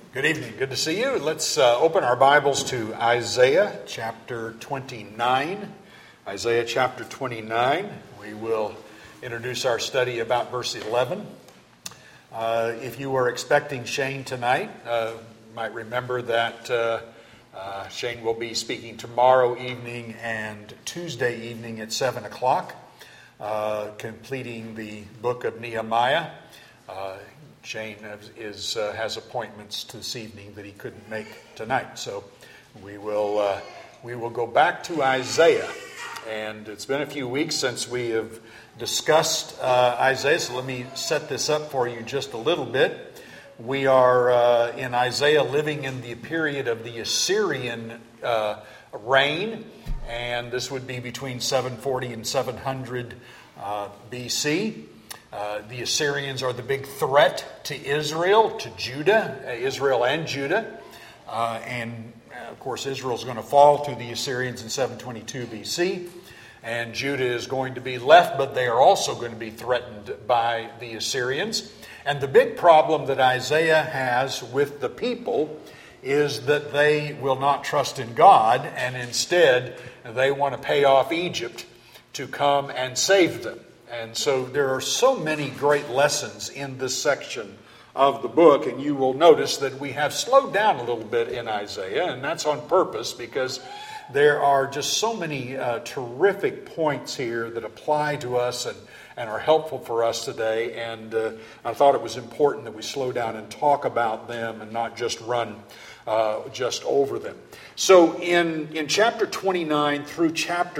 Good evening. Good to see you. Let's open our Bibles to Isaiah chapter 29. Isaiah chapter 29. We will introduce our study about verse 11. If you were expecting Shane tonight, you might remember that Shane will be speaking tomorrow evening and Tuesday evening at 7 o'clock, completing the book of Nehemiah. Shane has appointments this evening that he couldn't make tonight, so we will go back to Isaiah. And it's been a few weeks since we have discussed Isaiah, so let me set this up for you just a little bit. We are in Isaiah living in the period of the Assyrian reign, and this would be between 740 and 700 BC. The Assyrians are the big threat to Israel, to Judah, Israel and Judah. And of course, Israel is going to fall to the Assyrians in 722 BC. And Judah is going to be left, but they are also going to be threatened by the Assyrians. And the big problem that Isaiah has with the people is that they will not trust in God, and instead they want to pay off Egypt to come and save them. And so there are so many great lessons in this section of the book, and you will notice that we have slowed down a little bit in Isaiah, and that's on purpose because there are just so many terrific points here that apply to us and are helpful for us today, and I thought it was important that we slow down and talk about them and not just run just over them. So in chapter 29 through chapter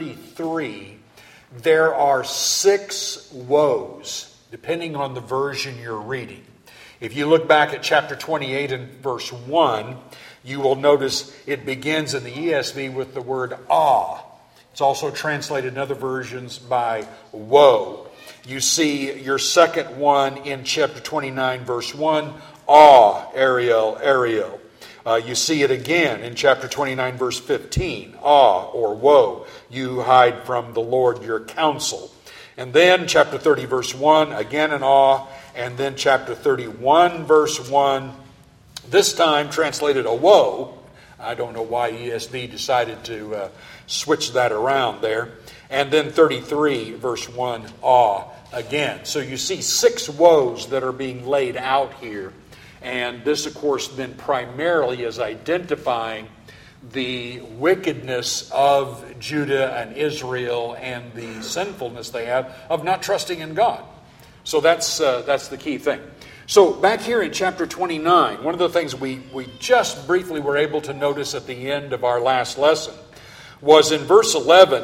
33, there are 6 woes, depending on the version you're reading. If you look back at chapter 28 and verse 1, you will notice it begins in the ESV with the word ah. It's also translated in other versions by woe. You see your second one in chapter 29, verse 1, ah, Ariel, Ariel. You see it again in chapter 29, verse 15. Ah, or woe, you hide from the Lord your counsel. And then chapter 30, verse 1, again an ah. And then chapter 31, verse 1, this time translated a woe. I don't know why ESV decided to switch that around there. And then 33, verse 1, ah, again. So you see 6 woes that are being laid out here. And this, of course, then primarily is identifying the wickedness of Judah and Israel and the sinfulness they have of not trusting in God. So that's the key thing. So back here in chapter 29, one of the things we just briefly were able to notice at the end of our last lesson was in verse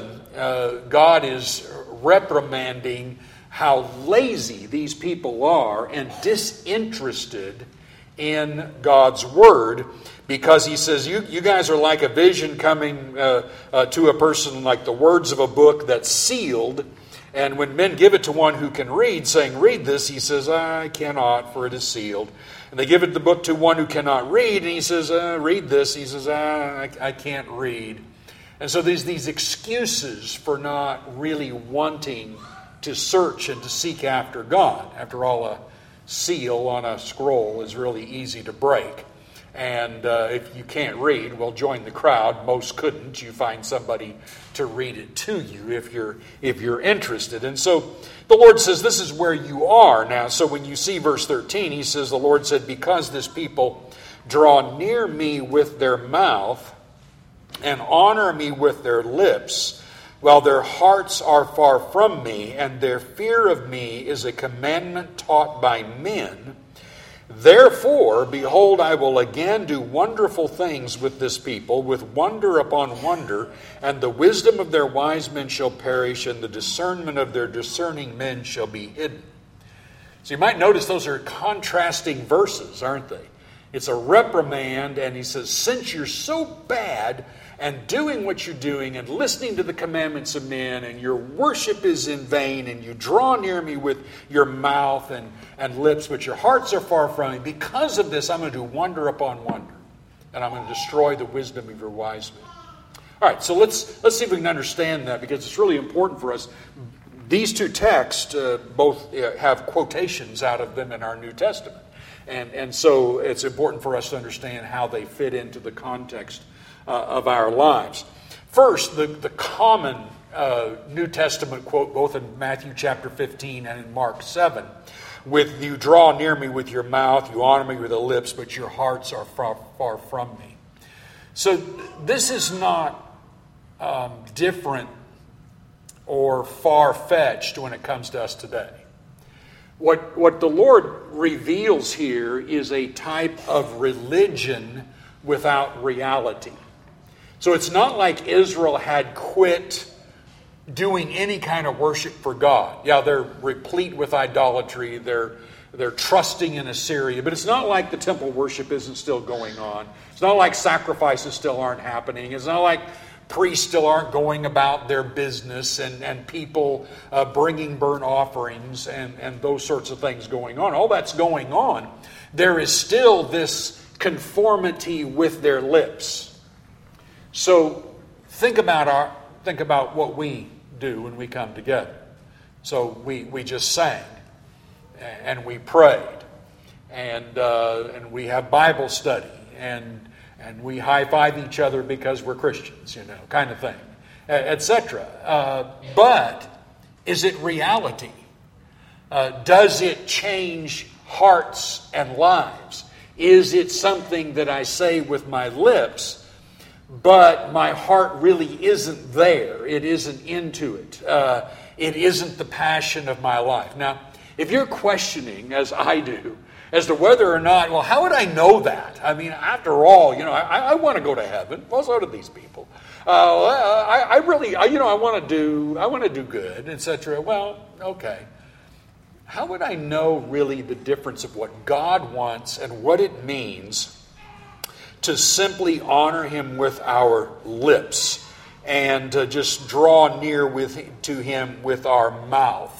11, God is reprimanding how lazy these people are and disinterested in God's Word, because he says, you guys are like a vision coming to a person like the words of a book that's sealed, and when men give it to one who can read, saying, read this, he says, I cannot, for it is sealed. And they give it the book to one who cannot read, and he says, read this. He says, I can't read. And so there's these excuses for not really wanting to search and to seek after God. After all, a seal on a scroll is really easy to break. And if you can't read, well, join the crowd. Most couldn't. You find somebody to read it to you if you're interested. And so the Lord says this is where you are now. So when you see verse 13, he says, the Lord said, because this people draw near me with their mouth and honor me with their lips, while their hearts are far from me, and their fear of me is a commandment taught by men. Therefore, behold, I will again do wonderful things with this people, with wonder upon wonder, and the wisdom of their wise men shall perish, and the discernment of their discerning men shall be hidden. So you might notice those are contrasting verses, aren't they? It's a reprimand, and he says, since you're so bad and doing what you're doing and listening to the commandments of men, and your worship is in vain, and you draw near me with your mouth and lips, but your hearts are far from me, because of this I'm going to do wonder upon wonder, and I'm going to destroy the wisdom of your wise men. All right, so let's see if we can understand that, because it's really important for us. These two texts both have quotations out of them in our New Testament. And so it's important for us to understand how they fit into the context of our lives. First, the common New Testament quote, both in Matthew chapter 15 and in Mark 7, with "You draw near me with your mouth, you honor me with the lips, but your hearts are far, far from me." So this is not different or far-fetched when it comes to us today. What the Lord reveals here is a type of religion without reality. So it's not like Israel had quit doing any kind of worship for God. Yeah, they're replete with idolatry. They're trusting in Assyria. But it's not like the temple worship isn't still going on. It's not like sacrifices still aren't happening. It's not like priests still aren't going about their business and people bringing burnt offerings and those sorts of things going on. All that's going on. There is still this conformity with their lips. So think about what we do when we come together. So we just sang and we prayed and we have Bible study and we high-five each other because we're Christians, kind of thing, etc. But is it reality? Does it change hearts and lives? Is it something that I say with my lips, but my heart really isn't there? It isn't into it. It isn't the passion of my life. Now, if you're questioning, as I do, as to whether or not, well, how would I know that? I mean, after all, I want to go to heaven. Well, so do these people. I want to do good, etc. Well, okay. How would I know really the difference of what God wants and what it means to simply honor Him with our lips and to just draw near to Him with our mouth?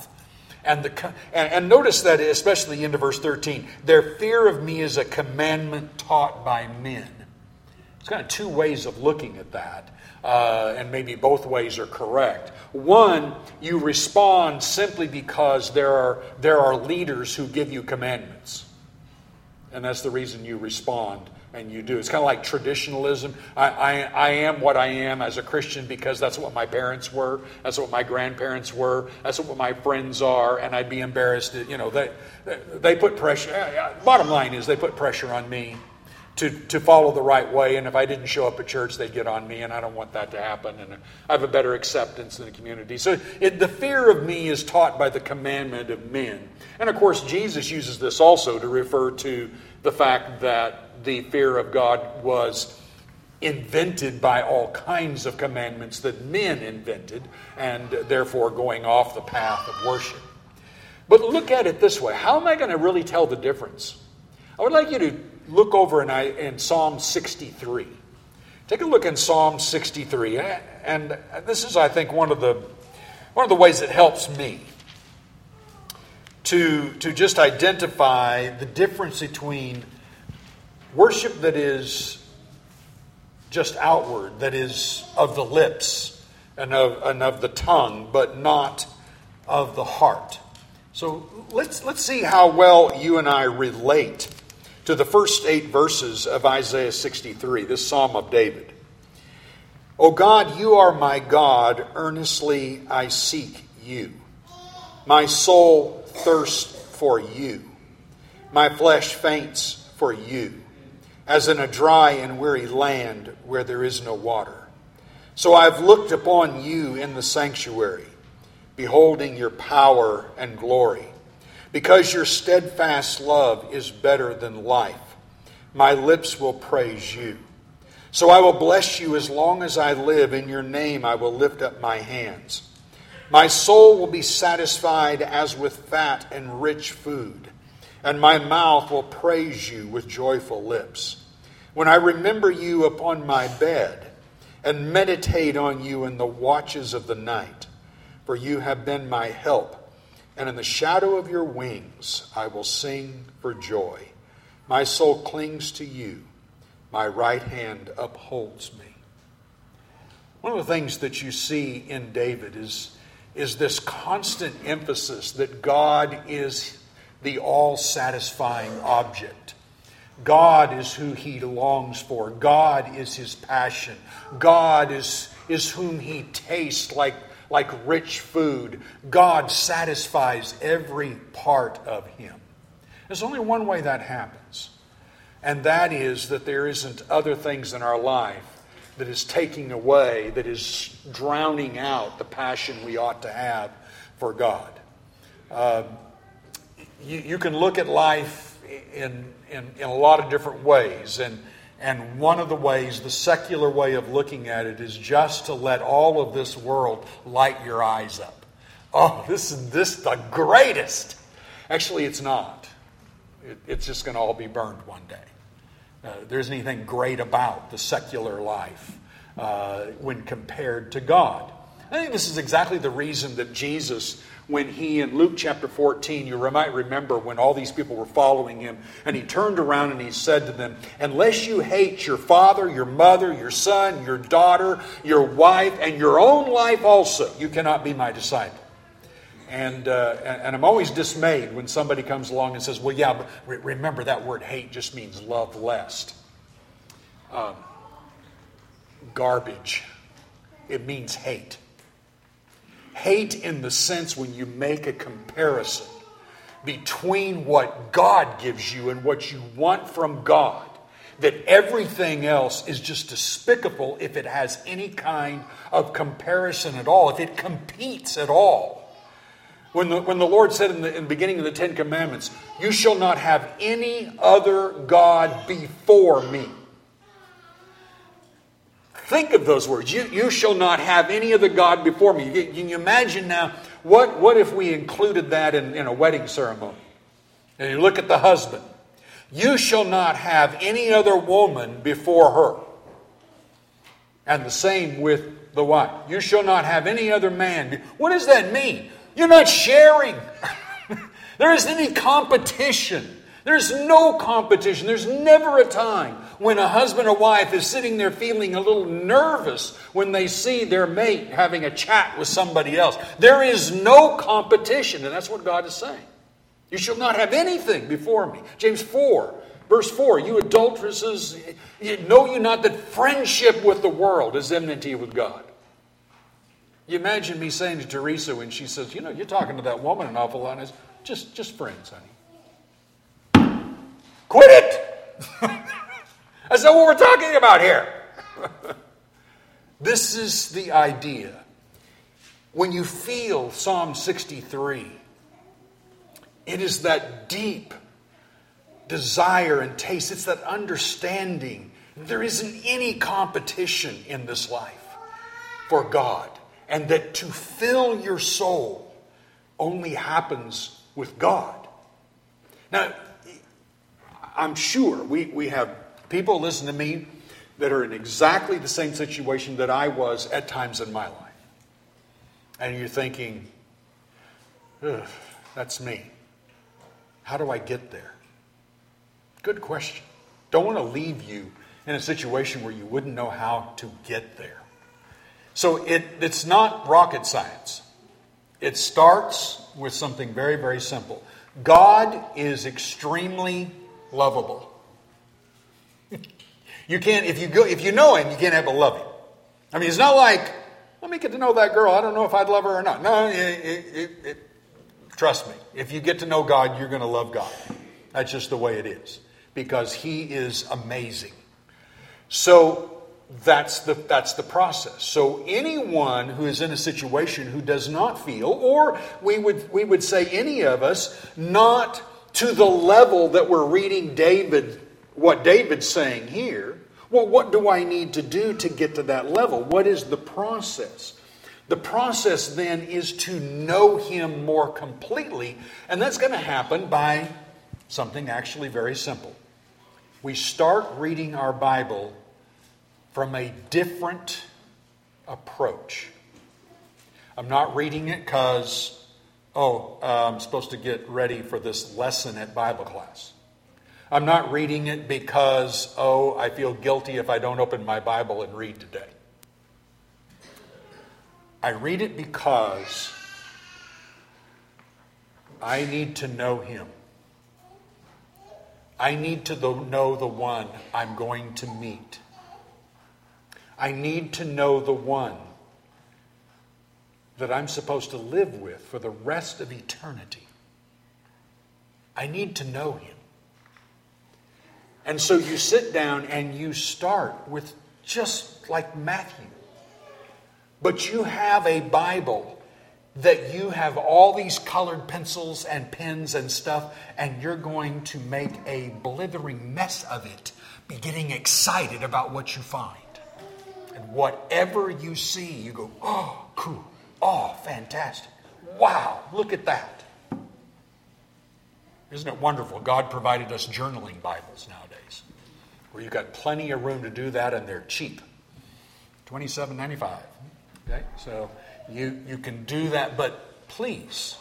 And notice that, especially into verse 13, their fear of me is a commandment taught by men. It's kind of two ways of looking at that, and maybe both ways are correct. One, you respond simply because there are leaders who give you commandments, and that's the reason you respond. And you do. It's kind of like traditionalism. I am what I am as a Christian because that's what my parents were. That's what my grandparents were. That's what my friends are. And I'd be embarrassed. They put pressure. Bottom line is they put pressure on me to follow the right way. And if I didn't show up at church, they'd get on me. And I don't want that to happen. And I have a better acceptance in the community. So the fear of me is taught by the commandment of men. And of course, Jesus uses this also to refer to the fact that the fear of God was invented by all kinds of commandments that men invented, and therefore going off the path of worship. But look at it this way. How am I going to really tell the difference? I would like you to look over in Psalm 63. Take a look in Psalm 63. And this is, I think, one of the ways it helps me to just identify the difference between worship that is just outward, that is of the lips and of the tongue, but not of the heart. So let's see how well you and I relate to the first 8 verses of Isaiah 63, this Psalm of David. O God, you are my God, earnestly I seek you. My soul thirsts for you. My flesh faints for you, as in a dry and weary land where there is no water. So I've looked upon you in the sanctuary, beholding your power and glory. Because your steadfast love is better than life, my lips will praise you. So I will bless you as long as I live. In your name I will lift up my hands. My soul will be satisfied as with fat and rich food, and my mouth will praise you with joyful lips. When I remember you upon my bed and meditate on you in the watches of the night, for you have been my help, and in the shadow of your wings I will sing for joy. My soul clings to you. My right hand upholds me. One of the things that you see in David is this constant emphasis that God is the all-satisfying object. God is who he longs for. God is his passion. God is whom he tastes like rich food. God satisfies every part of him. There's only one way that happens, and that is that there isn't other things in our life that is taking away, that is drowning out the passion we ought to have for God. You can look at life in a lot of different ways, and one of the ways, the secular way of looking at it, is just to let all of this world light your eyes up. Oh, this is the greatest. Actually, it's not. It's just going to all be burned one day. There isn't anything great about the secular life when compared to God. I think this is exactly the reason that Jesus, when he, in Luke chapter 14, you might remember when all these people were following him, and he turned around and he said to them, unless you hate your father, your mother, your son, your daughter, your wife, and your own life also, you cannot be my disciple. And I'm always dismayed when somebody comes along and says, well, yeah, but remember that word hate just means love less. Garbage. It means hate. Hate in the sense when you make a comparison between what God gives you and what you want from God, that everything else is just despicable if it has any kind of comparison at all, if it competes at all. When the Lord said in the beginning of the Ten Commandments, you shall not have any other God before me. Think of those words. You shall not have any other God before me. Can you imagine now, what if we included that in a wedding ceremony? And you look at the husband. You shall not have any other woman before her. And the same with the wife. You shall not have any other man. What does that mean? You're not sharing. There isn't any competition. There's no competition. There's never a time when a husband or wife is sitting there feeling a little nervous when they see their mate having a chat with somebody else. There is no competition, and that's what God is saying. You shall not have anything before me. James 4, verse 4, you adulteresses, know you not that friendship with the world is enmity with God. You imagine me saying to Teresa when she says, you're talking to that woman an awful lot. And it's just friends, honey. Quit it! That's not what we're talking about here. This is the idea. When you feel Psalm 63, it is that deep desire and taste. It's that understanding. There isn't any competition in this life for God. And that to fill your soul only happens with God. Now, I'm sure we have people listen to me that are in exactly the same situation that I was at times in my life. And you're thinking, that's me. How do I get there? Good question. Don't want to leave you in a situation where you wouldn't know how to get there. So it's not rocket science. It starts with something very, very simple. God is extremely lovable. If you know him, you can't help but love him. I mean, it's not like, let me get to know that girl. I don't know if I'd love her or not. No, trust me. If you get to know God, you're going to love God. That's just the way it is. Because he is amazing. So that's the process. So anyone who is in a situation who does not feel, or we would say any of us, not to the level that we're reading what David's saying here, well, what do I need to do to get to that level? What is the process? The process then is to know him more completely, and that's going to happen by something actually very simple. We start reading our Bible from a different approach. I'm not reading it because, I'm supposed to get ready for this lesson at Bible class. I'm not reading it because, I feel guilty if I don't open my Bible and read today. I read it because I need to know him. I need to know the one I'm going to meet. I need to know the one that I'm supposed to live with for the rest of eternity. I need to know him. And so you sit down and you start with just like Matthew. But you have a Bible that you have all these colored pencils and pens and stuff, and you're going to make a blithering mess of it, be getting excited about what you find. And whatever you see, you go, oh, cool. Oh, fantastic. Wow, look at that. Isn't it wonderful? God provided us journaling Bibles nowadays, where you've got plenty of room to do that, and they're cheap. $27.95. Okay, so you can do that, but please,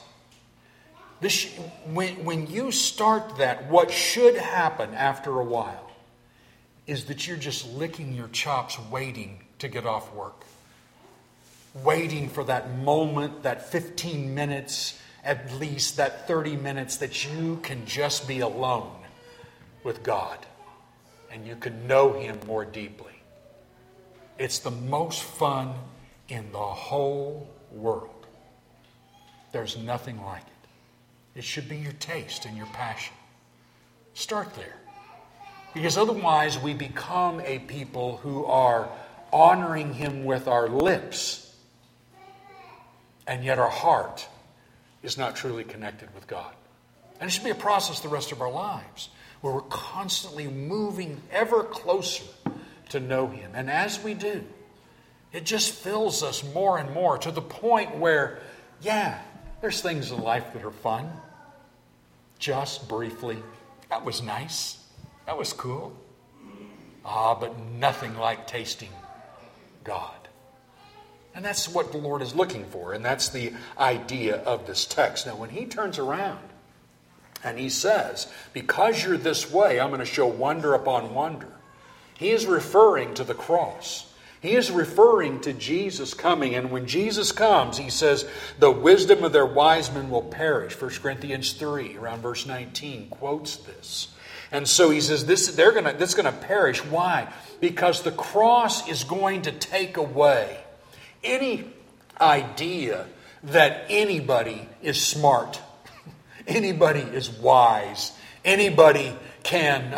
when you start that, what should happen after a while is that you're just licking your chops waiting to get off work. Waiting for that moment, that 15 minutes, at least that 30 minutes that you can just be alone with God and you can know him more deeply. It's the most fun in the whole world. There's nothing like it. It should be your taste and your passion. Start there. Because otherwise we become a people who are honoring him with our lips, and yet our heart is not truly connected with God. And it should be a process the rest of our lives, where we're constantly moving ever closer to know him. And as we do, it just fills us more and more to the point where, yeah, there's things in life that are fun. Just briefly. That was nice. That was cool. But nothing like tasting God. And that's what the Lord is looking for. And that's the idea of this text. Now, when he turns around and he says, because you're this way, I'm going to show wonder upon wonder. He is referring to the cross. He is referring to Jesus coming. And when Jesus comes, he says, the wisdom of their wise men will perish. 1 Corinthians 3, around verse 19, quotes this. And so he says, this is going to perish. Why? Because the cross is going to take away any idea that anybody is smart, anybody is wise, anybody can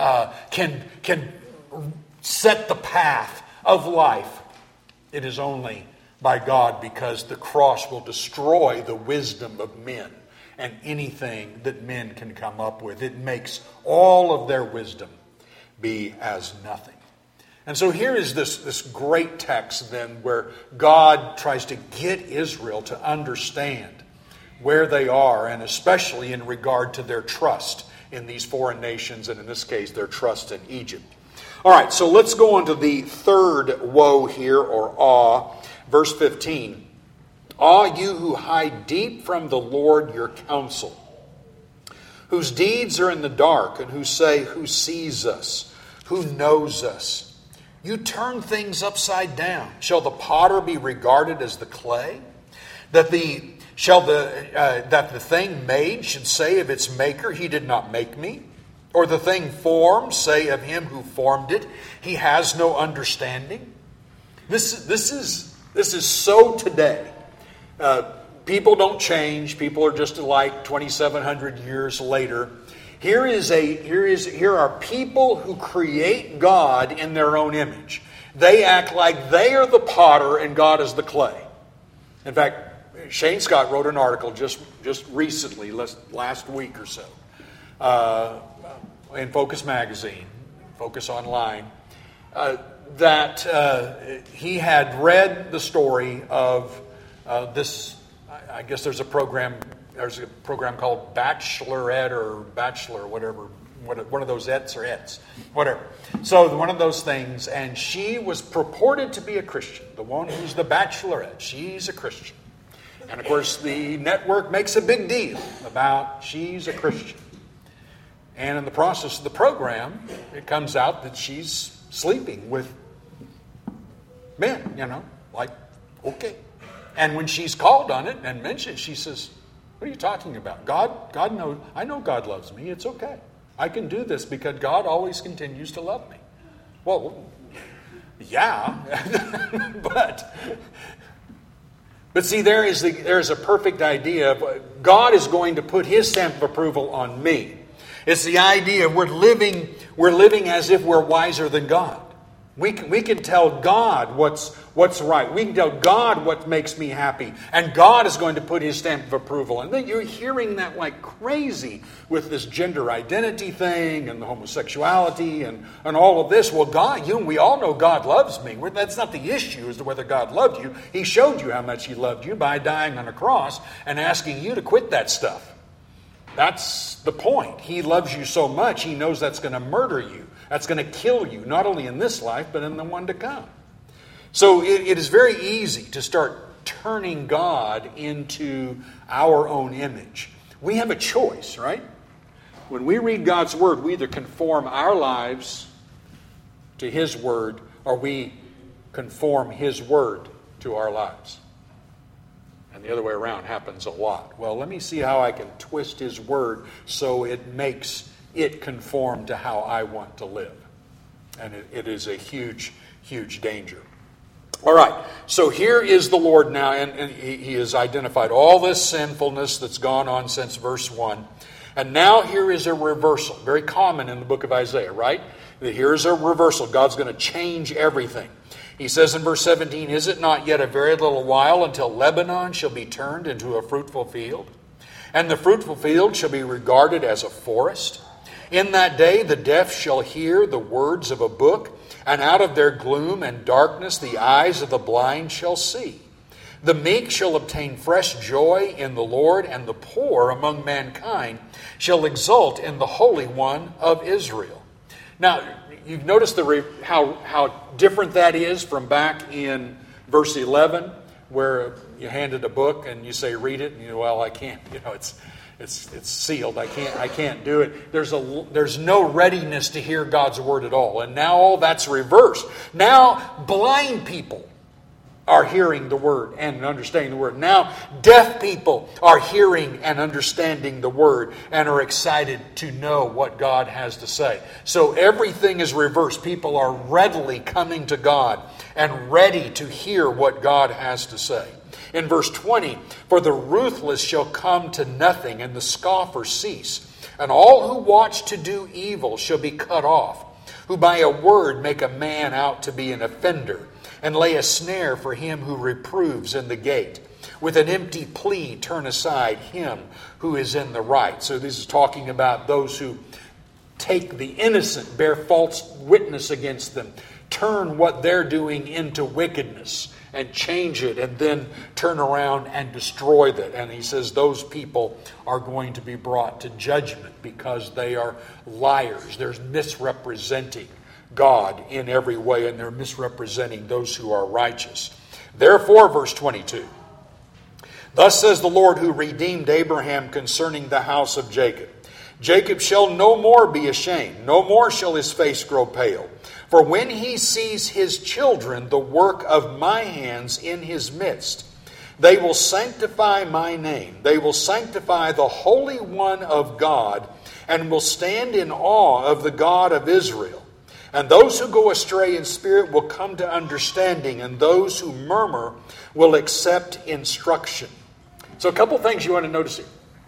set the path of life. It is only by God, because the cross will destroy the wisdom of men and anything that men can come up with. It makes all of their wisdom be as nothing. And so here is this great text then, where God tries to get Israel to understand where they are, and especially in regard to their trust in these foreign nations, and in this case, their trust in Egypt. All right, so let's go on to the third woe here, or awe. Verse 15. Awe you who hide deep from the Lord your counsel, whose deeds are in the dark, and who say, who sees us? Who knows us? You turn things upside down. Shall the potter be regarded as the clay? That the thing made should say of its maker, he did not make me? Or the thing formed say of him who formed it, he has no understanding? This is so today. People don't change. People are just like 2,700 years later. Here are people who create God in their own image. They act like they are the potter and God is the clay. In fact, Shane Scott wrote an article just recently, last week or so, in Focus Magazine, Focus Online, that he had read the story of this. I guess there's a program called Bachelorette or Bachelor, whatever, one of those ets or ets, whatever. So one of those things, and she was purported to be a Christian. The one who's the Bachelorette, she's a Christian. And of course the network makes a big deal about she's a Christian. And in the process of the program, it comes out that she's sleeping with men, okay. And when she's called on it and mentioned, she says, what are you talking about? God knows. I know God loves me. It's okay. I can do this because God always continues to love me. Well, yeah, but see, there is a perfect idea of God is going to put His stamp of approval on me. It's the idea of we're living as if we're wiser than God. We can tell God what's right. We can tell God what makes me happy. And God is going to put His stamp of approval. And then you're hearing that like crazy with this gender identity thing and the homosexuality and all of this. Well, God, we all know God loves me. That's not the issue as to whether God loved you. He showed you how much He loved you by dying on a cross and asking you to quit that stuff. That's the point. He loves you so much, He knows that's going to murder you. That's going to kill you, not only in this life, but in the one to come. So it is very easy to start turning God into our own image. We have a choice, right? When we read God's Word, we either conform our lives to His Word, or we conform His Word to our lives. And the other way around happens a lot. Well, let me see how I can twist His Word so it makes it conform to how I want to live. And it is a huge, huge danger. All right, so here is the Lord now, and He has identified all this sinfulness that's gone on since verse 1. And now here is a reversal, very common in the book of Isaiah, right? Here's a reversal. God's going to change everything. He says in verse 17, "Is it not yet a very little while until Lebanon shall be turned into a fruitful field? And the fruitful field shall be regarded as a forest? In that day the deaf shall hear the words of a book, and out of their gloom and darkness the eyes of the blind shall see. The meek shall obtain fresh joy in the Lord, and the poor among mankind shall exult in the Holy One of Israel." Now, you've noticed how different that is from back in verse 11, where you handed a book and you say, "Read it," and you know, "Well, I can't. It's sealed. I can't do it." There's no readiness to hear God's Word at all. And now all that's reversed. Now blind people are hearing the Word and understanding the Word. Now deaf people are hearing and understanding the Word and are excited to know what God has to say. So everything is reversed. People are readily coming to God and ready to hear what God has to say. In verse 20, "For the ruthless shall come to nothing, and the scoffer cease. And all who watch to do evil shall be cut off, who by a word make a man out to be an offender, and lay a snare for him who reproves in the gate. With an empty plea turn aside him who is in the right." So this is talking about those who take the innocent, bear false witness against them, turn what they're doing into wickedness, and change it, and then turn around and destroy that. And he says those people are going to be brought to judgment because they are liars. They're misrepresenting God in every way, and they're misrepresenting those who are righteous. "Therefore," verse 22, "Thus says the Lord who redeemed Abraham concerning the house of Jacob, Jacob shall no more be ashamed, no more shall his face grow pale. For when he sees his children, the work of my hands in his midst, they will sanctify my name. They will sanctify the Holy One of God, and will stand in awe of the God of Israel. And those who go astray in spirit will come to understanding, and those who murmur will accept instruction." So a couple things you want to notice here.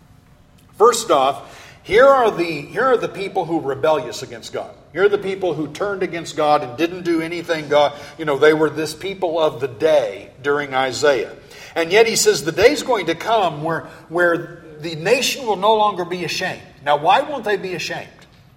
First off, here are the people who are rebellious against God. Here are the people who turned against God and didn't do anything God. They were this people of the day during Isaiah. And yet he says the day's going to come where the nation will no longer be ashamed. Now, why won't they be ashamed?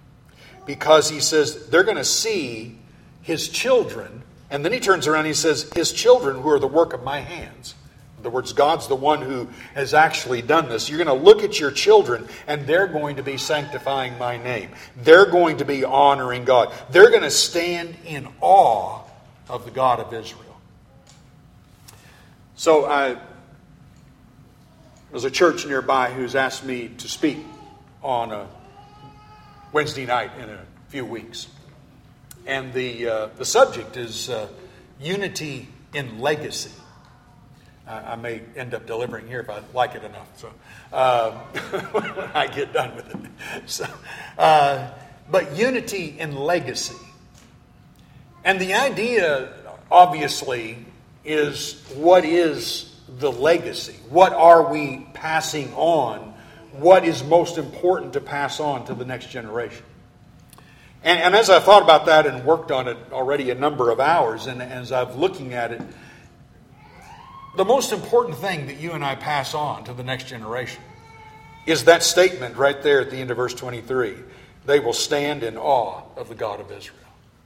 Because he says they're going to see his children. And then he turns around and he says, his children who are the work of my hands. In other words, God's the one who has actually done this. You're going to look at your children, and they're going to be sanctifying my name. They're going to be honoring God. They're going to stand in awe of the God of Israel. So there's a church nearby who's asked me to speak on a Wednesday night in a few weeks. And the subject is unity in legacy. I may end up delivering here if I like it enough. So when I get done with it. So, but unity in legacy. And the idea, obviously, is what is the legacy? What are we passing on? What is most important to pass on to the next generation? And as I thought about that and worked on it already a number of hours, and as I'm looking at it, the most important thing that you and I pass on to the next generation is that statement right there at the end of verse 23. They will stand in awe of the God of Israel.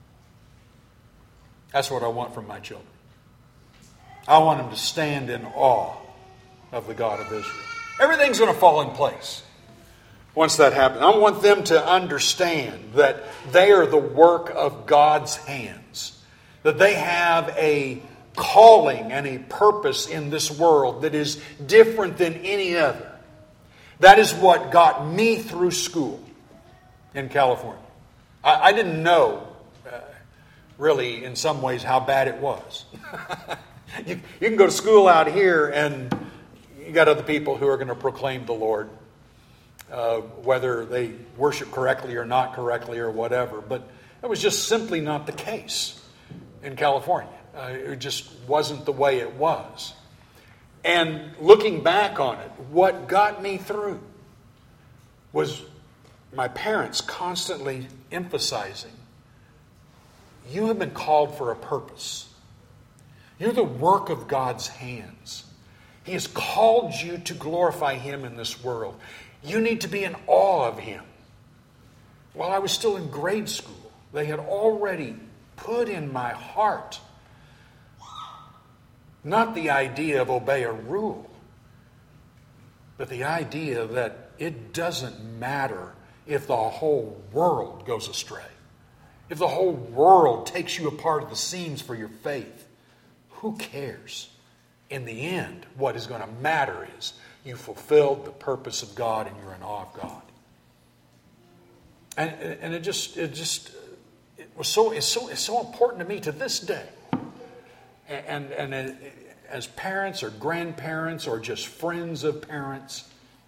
That's what I want from my children. I want them to stand in awe of the God of Israel. Everything's going to fall in place once that happens. I want them to understand that they are the work of God's hands. That they have a calling and a purpose in this world that is different than any other. That is what got me through school in California. I didn't know, really, in some ways, how bad it was. You can go to school out here and you got other people who are going to proclaim the Lord, whether they worship correctly or not correctly or whatever. But that was just simply not the case in California. It just wasn't the way it was. And looking back on it, what got me through was my parents constantly emphasizing, you have been called for a purpose. You're the work of God's hands. He has called you to glorify Him in this world. You need to be in awe of Him. While I was still in grade school, they had already put in my heart not the idea of obey a rule, but the idea that it doesn't matter if the whole world goes astray. If the whole world takes you apart at the seams for your faith, who cares? In the end, what is going to matter is you fulfilled the purpose of God and you're in awe of God. And it's so important to me to this day. And as parents or grandparents or just friends of parents,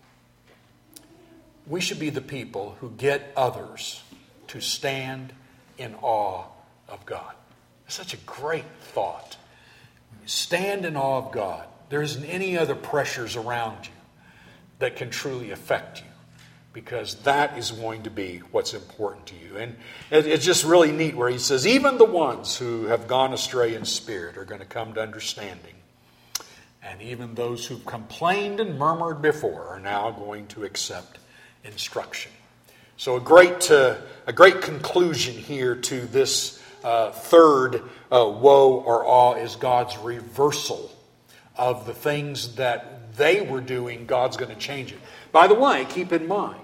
we should be the people who get others to stand in awe of God. It's such a great thought. When you stand in awe of God, there isn't any other pressures around you that can truly affect you, because that is going to be what's important to you. And it's just really neat where he says, even the ones who have gone astray in spirit are going to come to understanding. And even those who've complained and murmured before are now going to accept instruction. So a great conclusion here to this third woe or awe is God's reversal of the things that they were doing. God's going to change it. By the way, keep in mind,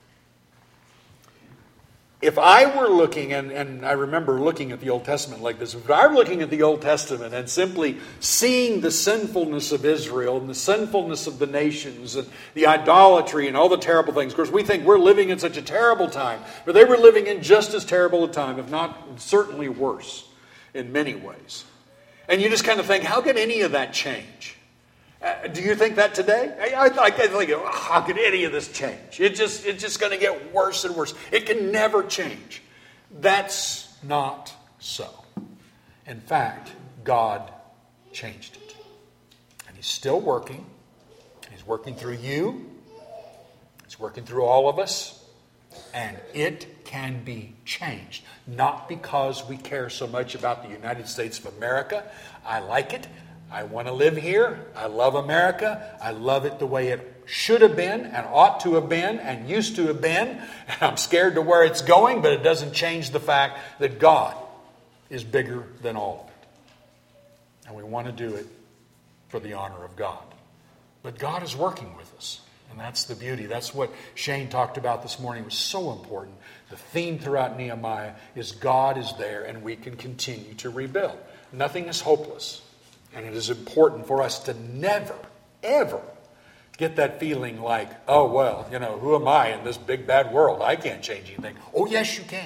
if I were looking, and I remember looking at the Old Testament like this, if I were looking at the Old Testament and simply seeing the sinfulness of Israel and the sinfulness of the nations and the idolatry and all the terrible things, of course we think we're living in such a terrible time, but they were living in just as terrible a time, if not certainly worse in many ways. And you just kind of think, how could any of that change? Do you think that today? I think, how could any of this change? It's just going to get worse and worse. It can never change. That's not so. In fact, God changed it. And He's still working. He's working through you. He's working through all of us. And it can be changed. Not because we care so much about the United States of America. I like it. I want to live here. I love America. I love it the way it should have been and ought to have been and used to have been. And I'm scared to where it's going, but it doesn't change the fact that God is bigger than all of it. And we want to do it for the honor of God. But God is working with us. And that's the beauty. That's what Shane talked about this morning. It was so important. The theme throughout Nehemiah is God is there and we can continue to rebuild. Nothing is hopeless. And it is important for us to never, ever get that feeling like, oh, well, who am I in this big, bad world? I can't change anything. Oh, yes, you can.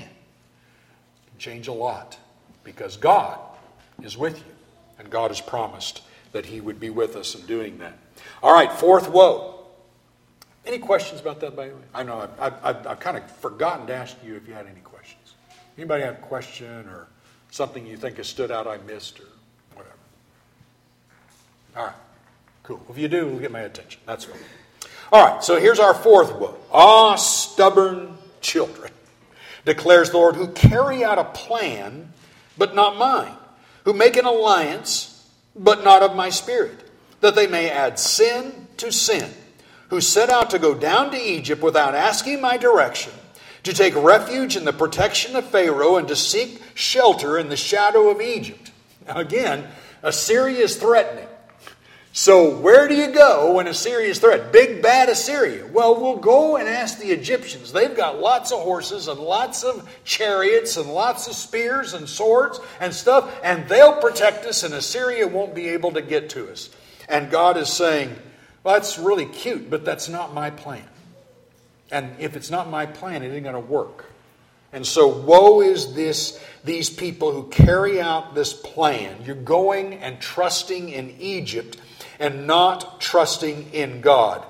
You can change a lot because God is with you. And God has promised that He would be with us in doing that. All right, fourth woe. Any questions about that, by the way? I know I've kind of forgotten to ask you if you had any questions. Anybody have a question or something you think has stood out I missed or whatever? All right, cool. If you do, it'll get my attention. That's fine. All right, so here's our fourth woe. Ah, stubborn children, declares the Lord, who carry out a plan, but not mine, who make an alliance, but not of my spirit, that they may add sin to sin, who set out to go down to Egypt without asking my direction, to take refuge in the protection of Pharaoh, and to seek shelter in the shadow of Egypt. Now again, Assyria is threatening. So where do you go when Assyria is threatened? Big bad Assyria. Well, we'll go and ask the Egyptians. They've got lots of horses and lots of chariots and lots of spears and swords and stuff, and they'll protect us, and Assyria won't be able to get to us. And God is saying, well, that's really cute, but that's not my plan. And if it's not my plan, it ain't going to work. And so woe is these people who carry out this plan. You're going and trusting in Egypt and not trusting in God.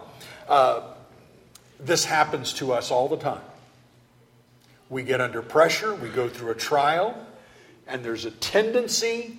This happens to us all the time. We get under pressure, we go through a trial, and there's a tendency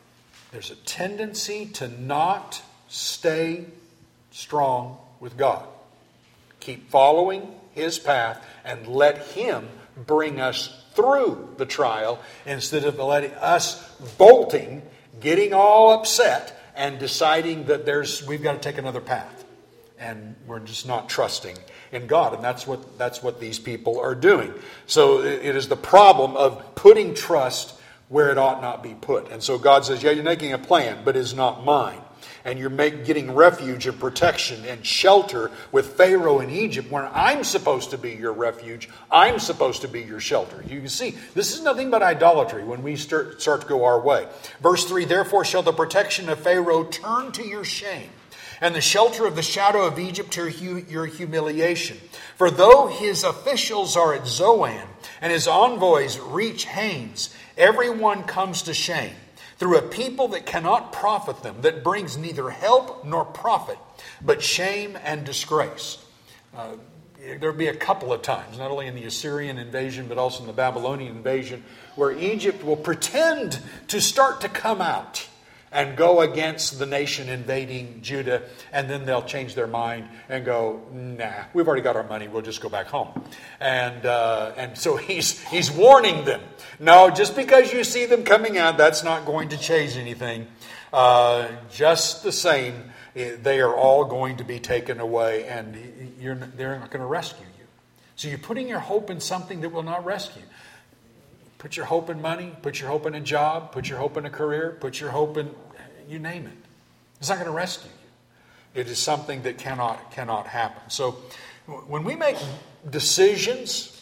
to not stay strong with God. Keep following His path and let Him bring us through the trial instead of letting us bolting, getting all upset, and deciding that we've got to take another path. And we're just not trusting in God. And that's what these people are doing. So it is the problem of putting trust where it ought not be put. And so God says, yeah, you're making a plan, but it's not mine. And you're getting refuge and protection and shelter with Pharaoh in Egypt, where I'm supposed to be your refuge. I'm supposed to be your shelter. You can see, this is nothing but idolatry when we start to go our way. Verse 3, therefore shall the protection of Pharaoh turn to your shame, and the shelter of the shadow of Egypt to your humiliation. For though his officials are at Zoan, and his envoys reach Hanes, everyone comes to shame, through a people that cannot profit them, that brings neither help nor profit, but shame and disgrace. There'll be a couple of times, not only in the Assyrian invasion, but also in the Babylonian invasion, where Egypt will pretend to start to come out and go against the nation invading Judah, and then they'll change their mind and go, nah, we've already got our money, we'll just go back home. And so he's warning them. No, just because you see them coming out, that's not going to change anything. Just the same, they are all going to be taken away, and they're not going to rescue you. So you're putting your hope in something that will not rescue. Put your hope in money, put your hope in a job, put your hope in a career, put your hope in, you name it. It's not going to rescue you. It is something that cannot happen. So when we make decisions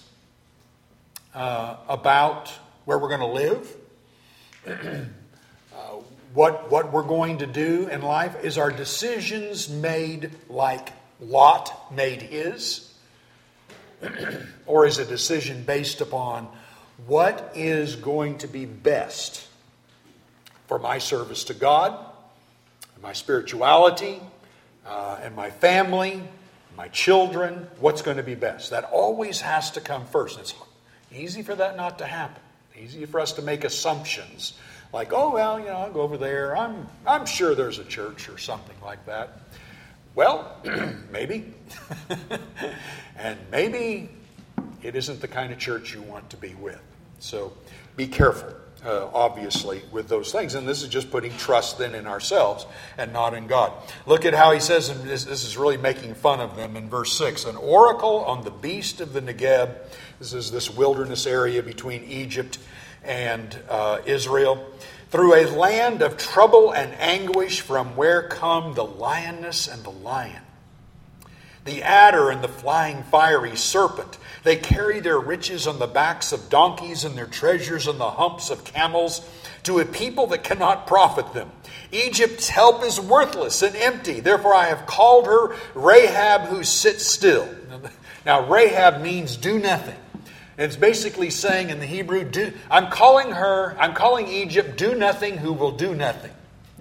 about where we're going to live, what we're going to do in life, is our decisions made like Lot made his? Or is a decision based upon what is going to be best for my service to God, my spirituality, and my family, my children? What's going to be best? That always has to come first. It's easy for that not to happen. Easy for us to make assumptions like, oh, well, I'll go over there. I'm sure there's a church or something like that. Well, maybe. And maybe it isn't the kind of church you want to be with. So be careful, obviously, with those things. And this is just putting trust then in ourselves and not in God. Look at how he says, and this is really making fun of them in verse 6. An oracle on the beast of the Negeb. This is this wilderness area between Egypt and Israel. Through a land of trouble and anguish, from where come the lioness and the lion, the adder and the flying fiery serpent. They carry their riches on the backs of donkeys and their treasures on the humps of camels, to a people that cannot profit them. Egypt's help is worthless and empty. Therefore I have called her Rahab, who sits still. Now Rahab means do nothing. It's basically saying in the Hebrew, I'm calling Egypt do nothing who will do nothing.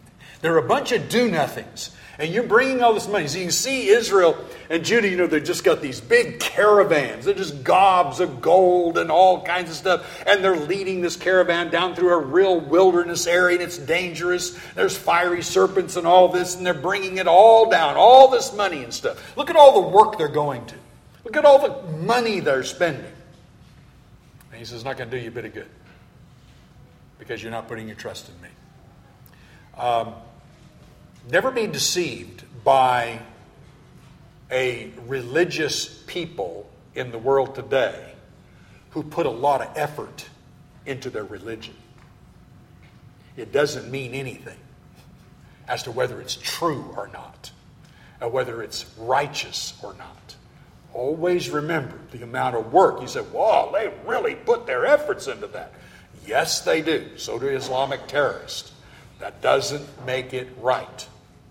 They're a bunch of do-nothings. And you're bringing all this money. So you can see Israel and Judah, they've just got these big caravans. They're just gobs of gold and all kinds of stuff. And they're leading this caravan down through a real wilderness area, and it's dangerous. There's fiery serpents and all this, and they're bringing it all down, all this money and stuff. Look at all the work they're going to. Look at all the money they're spending. And he says, it's not going to do you a bit of good because you're not putting your trust in me. Never be deceived by a religious people in the world today who put a lot of effort into their religion. It doesn't mean anything as to whether it's true or not, or whether it's righteous or not. Always remember the amount of work. You say, "Wow, they really put their efforts into that." Yes, they do. So do Islamic terrorists. That doesn't make it right.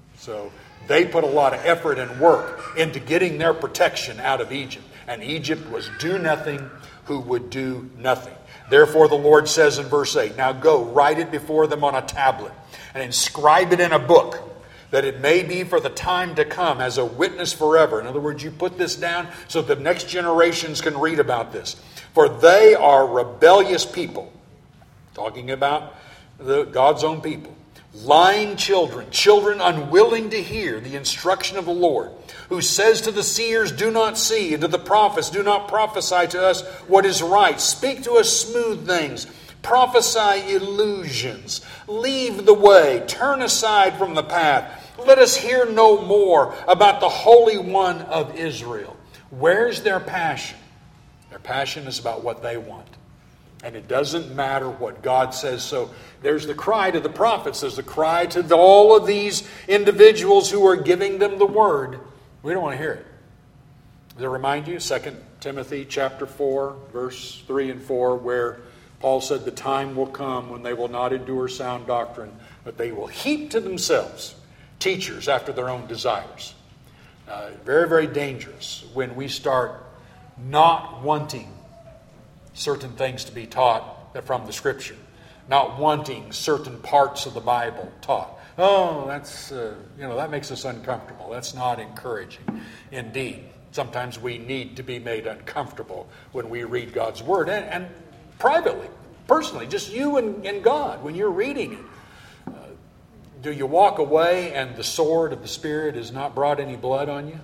So they put a lot of effort and work into getting their protection out of Egypt. And Egypt was do nothing who would do nothing. Therefore the Lord says in verse 8, "Now go, write it before them on a tablet, and inscribe it in a book, that it may be for the time to come as a witness forever." In other words, you put this down so the next generations can read about this. "For they are rebellious people," talking about God's own people, "lying children, children unwilling to hear the instruction of the Lord, who says to the seers, 'Do not see,' and to the prophets, 'Do not prophesy to us what is right. Speak to us smooth things. Prophesy illusions. Leave the way. Turn aside from the path. Let us hear no more about the Holy One of Israel.'" Where's their passion? Their passion is about what they want. And it doesn't matter what God says. So there's the cry to the prophets. There's the cry to all of these individuals who are giving them the word. We don't want to hear it. Does it remind you? 2 Timothy chapter 4, verse 3 and 4, where Paul said, "The time will come when they will not endure sound doctrine, but they will heap to themselves teachers after their own desires." Very, very dangerous when we start not wanting certain things to be taught from the Scripture, not wanting certain parts of the Bible taught. Oh, that's that makes us uncomfortable. That's not encouraging. Indeed, sometimes we need to be made uncomfortable when we read God's Word, and privately, personally, just you and God when you're reading it. Do you walk away and the sword of the Spirit has not brought any blood on you?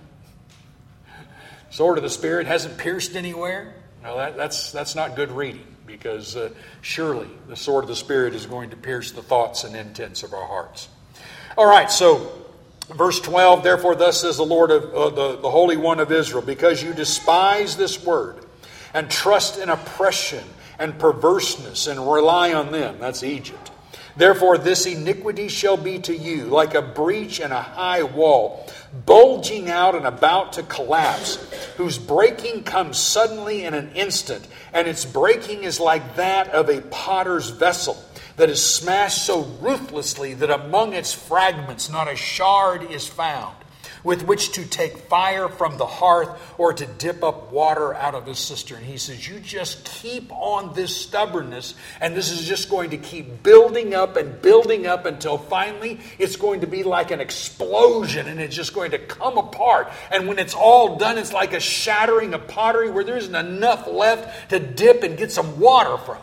Sword of the Spirit hasn't pierced anywhere? No, that's not good reading, because surely the sword of the Spirit is going to pierce the thoughts and intents of our hearts. All right, so verse 12, "Therefore thus says the Lord of the Holy One of Israel, because you despise this word and trust in oppression and perverseness and rely on them," that's Egypt, "therefore this iniquity shall be to you like a breach in a high wall, bulging out and about to collapse, whose breaking comes suddenly in an instant, and its breaking is like that of a potter's vessel, that is smashed so ruthlessly that among its fragments not a shard is found, with which to take fire from the hearth or to dip up water out of a cistern." He says, you just keep on this stubbornness, and this is just going to keep building up until finally it's going to be like an explosion, and it's just going to come apart. And when it's all done, it's like a shattering of pottery where there isn't enough left to dip and get some water from.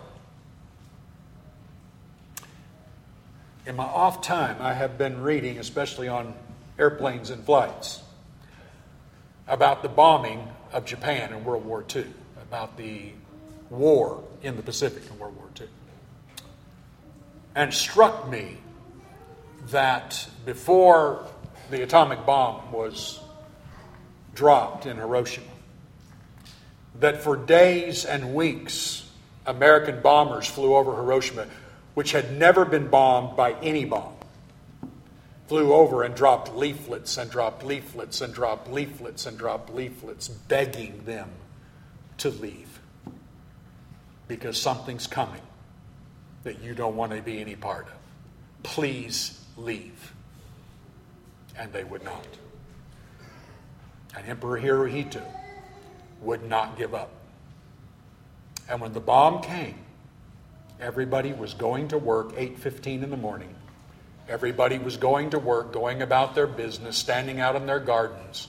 In my off time, I have been reading, especially on airplanes and flights, about the bombing of Japan in World War II, about the war in the Pacific in World War II. And it struck me that before the atomic bomb was dropped in Hiroshima, that for days and weeks, American bombers flew over Hiroshima, which had never been bombed by any bomb. Flew over and dropped leaflets and dropped leaflets and dropped leaflets and dropped leaflets, begging them to leave. Because something's coming that you don't want to be any part of. Please leave. And they would not. And Emperor Hirohito would not give up. And when the bomb came, everybody was going to work 8:15 in the morning Everybody was going to work, going about their business, standing out in their gardens.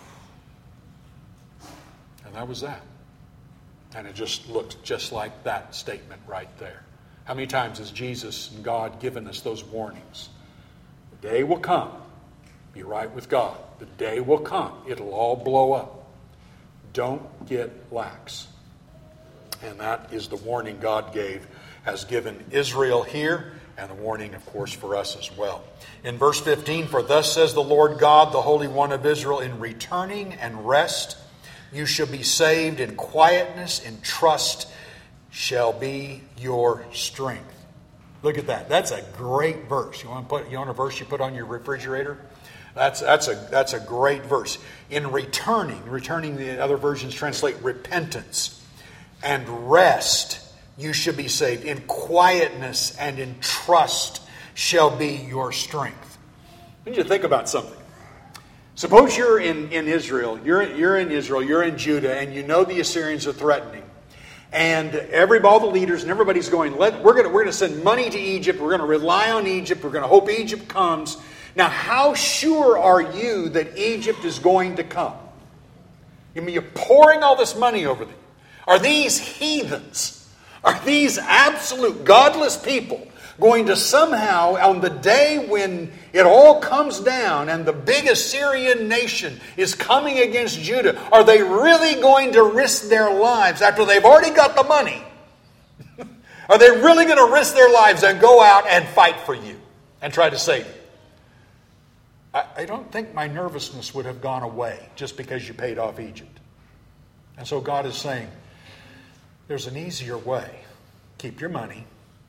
And that was that. And it just looked just like that statement right there. How many times has Jesus and God given us those warnings? The day will come. Be right with God. The day will come. It'll all blow up. Don't get lax. And that is the warning God has given Israel here, and the warning, of course, for us as well. In verse 15, for thus says the Lord God, the Holy One of Israel, in returning and rest you shall be saved, in quietness and trust shall be your strength. Look at that. That's a great verse. You want a verse you put on your refrigerator? That's a great verse. In returning, the other versions translate repentance, and rest you shall be saved. In quietness and in trust shall be your strength. I need you to think about something. Suppose you're in Israel, you're in Israel, you're in Judah, and you know the Assyrians are threatening. And all the leaders and everybody's going, we're going to send money to Egypt, we're going to rely on Egypt, we're going to hope Egypt comes. Now, how sure are you that Egypt is going to come? I mean, you're pouring all this money over them. Are these heathens, are these absolute godless people going to somehow, on the day when it all comes down and the big Assyrian nation is coming against Judah, are they really going to risk their lives after they've already got the money? Are they really going to risk their lives and go out and fight for you and try to save you? I don't think my nervousness would have gone away just because you paid off Egypt. And so God is saying, there's an easier way. Keep your money.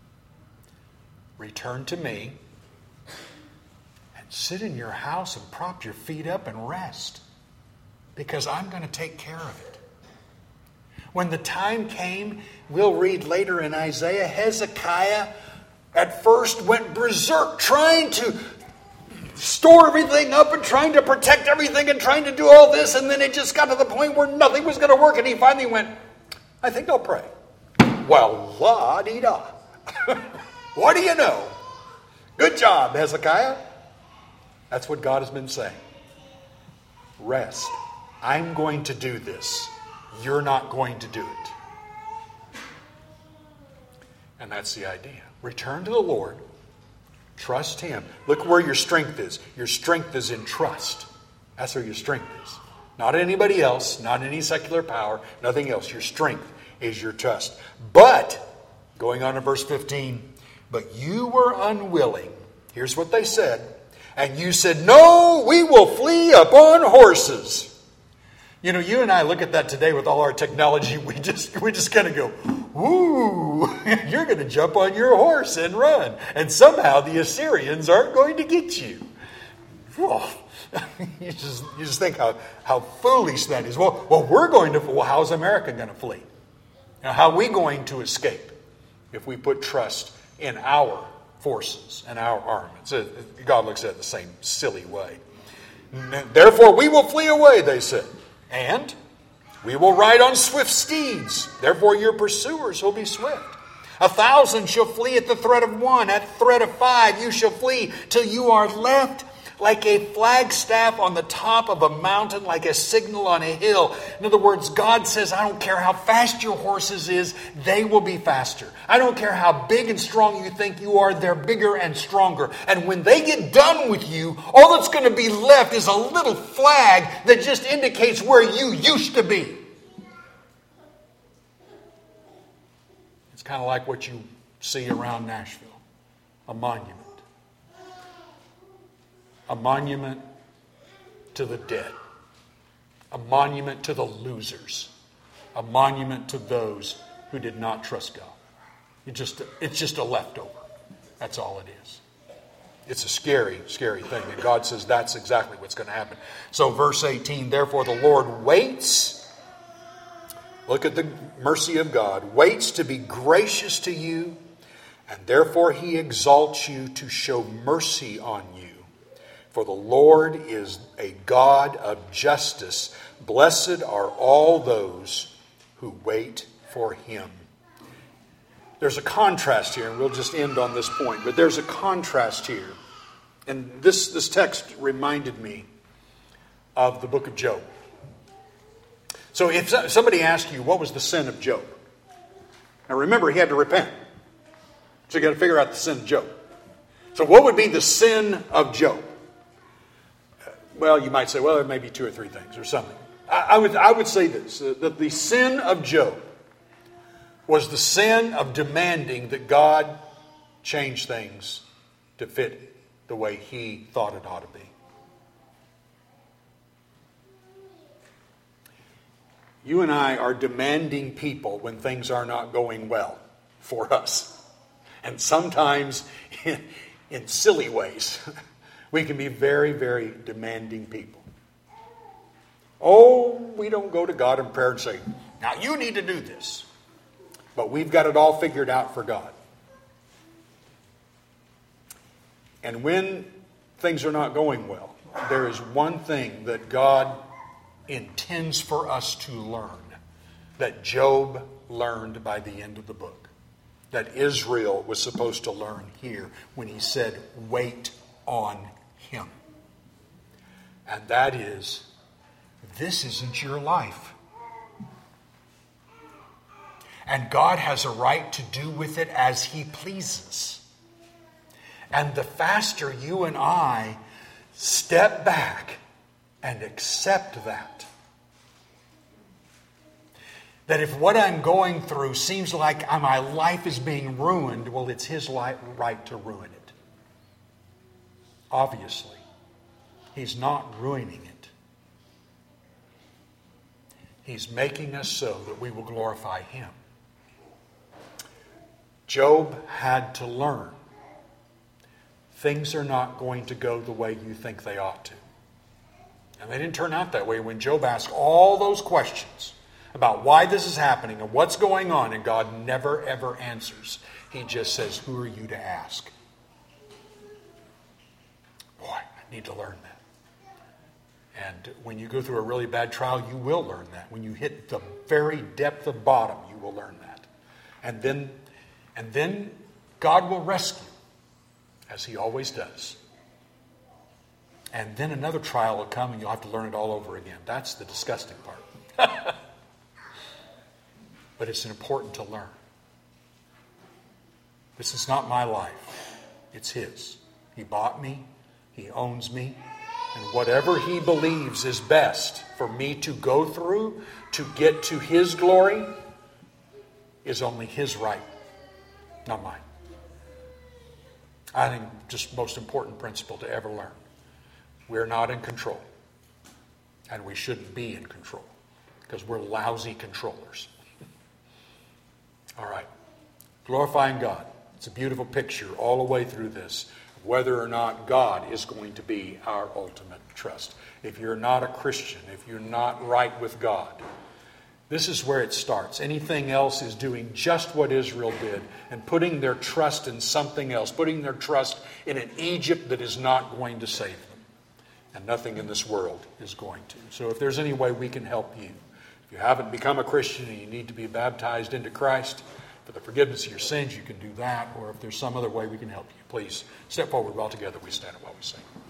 Return to me. And sit in your house and prop your feet up and rest. Because I'm going to take care of it. When the time came, we'll read later in Isaiah, Hezekiah at first went berserk trying to store everything up and trying to protect everything and trying to do all this, and then it just got to the point where nothing was going to work, and he finally went, I think I'll pray. Well, la-dee-da. What do you know? Good job, Hezekiah. That's what God has been saying. Rest. I'm going to do this. You're not going to do it. And that's the idea. Return to the Lord. Trust Him. Look where your strength is. Your strength is in trust. That's where your strength is. Not anybody else, not any secular power, nothing else. Your strength is your trust. But, going on to verse 15, but you were unwilling. Here's what they said. And you said, no, we will flee upon horses. You know, you and I look at that today with all our technology. We just kind of go, ooh, you're going to jump on your horse and run. And somehow the Assyrians aren't going to get you. Oh, you just think how foolish that is. Well, how's America going to flee? Now, how are we going to escape if we put trust in our forces and our armaments? God looks at it the same silly way. Therefore, we will flee away, they said. And we will ride on swift steeds. Therefore your pursuers will be swift. 1,000 shall flee at the threat of one. At the threat of 5 you shall flee till you are left like a flagstaff on the top of a mountain, like a signal on a hill. In other words, God says, I don't care how fast your horses is, they will be faster. I don't care how big and strong you think you are, they're bigger and stronger. And when they get done with you, all that's going to be left is a little flag that just indicates where you used to be. It's kind of like what you see around Nashville, a monument. A monument to the dead. A monument to the losers. A monument to those who did not trust God. It's just a leftover. That's all it is. It's a scary, scary thing. And God says that's exactly what's going to happen. So verse 18, therefore the Lord waits. Look at the mercy of God. Waits to be gracious to you. And therefore He exalts you to show mercy on you. For the Lord is a God of justice. Blessed are all those who wait for Him. There's a contrast here, and we'll just end on this point. But there's a contrast here And this text reminded me of the book of Job. So if somebody asked you, what was the sin of Job? Now remember, he had to repent. So you got to figure out the sin of Job. So what would be the sin of Job? Well, you might say, well, there may be 2 or 3 things or something. I would say this, that the sin of Job was the sin of demanding that God change things to fit the way he thought it ought to be. You and I are demanding people when things are not going well for us. And sometimes in silly ways, we can be very, very demanding people. Oh, we don't go to God in prayer and say, now you need to do this. But we've got it all figured out for God. And when things are not going well, there is one thing that God intends for us to learn, that Job learned by the end of the book, that Israel was supposed to learn here when he said, wait on him. And that is, this isn't your life. And God has a right to do with it as he pleases. And the faster you and I step back and accept that if what I'm going through seems like my life is being ruined, well, it's his right to ruin it. Obviously, he's not ruining it. He's making us so that we will glorify him. Job had to learn things are not going to go the way you think they ought to. And they didn't turn out that way when Job asked all those questions about why this is happening and what's going on, and God never ever answers. He just says, who are you to ask? Boy, I need to learn that. And when you go through a really bad trial, you will learn that. When you hit the very depth of bottom, you will learn that. And then God will rescue, as he always does. And then another trial will come and you'll have to learn it all over again. That's the disgusting part. But it's important to learn. This is not my life. It's his. He bought me. He owns me. And whatever he believes is best for me to go through to get to his glory is only his right, not mine. I think just most important principle to ever learn. We're not in control. And we shouldn't be in control because we're lousy controllers. All right. Glorifying God. It's a beautiful picture all the way through this, whether or not God is going to be our ultimate trust. If you're not a Christian, if you're not right with God, this is where it starts. Anything else is doing just what Israel did and putting their trust in something else, putting their trust in an Egypt that is not going to save them. And nothing in this world is going to. So if there's any way we can help you, if you haven't become a Christian and you need to be baptized into Christ for the forgiveness of your sins, you can do that. Or if there's some other way we can help you, please step forward while together we stand and while we sing.